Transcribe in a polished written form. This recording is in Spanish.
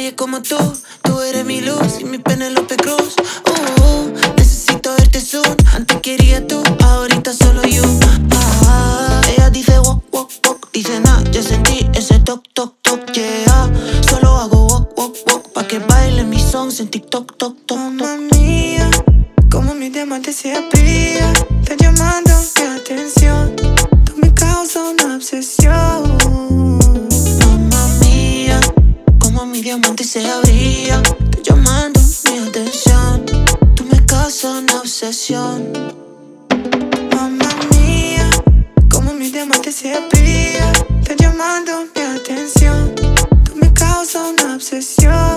nadie como tú eres mi luz y mi Penélope Cruz. Necesito verte soon. Antes quería tú, ahorita solo you. Ella dice walk, walk, walk. Dice nah, yo sentí ese toc, toc, toc, yeah. Solo hago walk, walk, walk pa' que baile mis songs en TikTok, toc, toc, toc. Mamma mía, como mi diamante se abría, está llamando mi atención. Tú me causas una obsesión. Mamma mía, como mi diamante se abría, está llamando mi atención. Tú me causas una obsesión. Mamma mía, como mi diamante se abría, está llamando mi atención. Tú me causas una obsesión.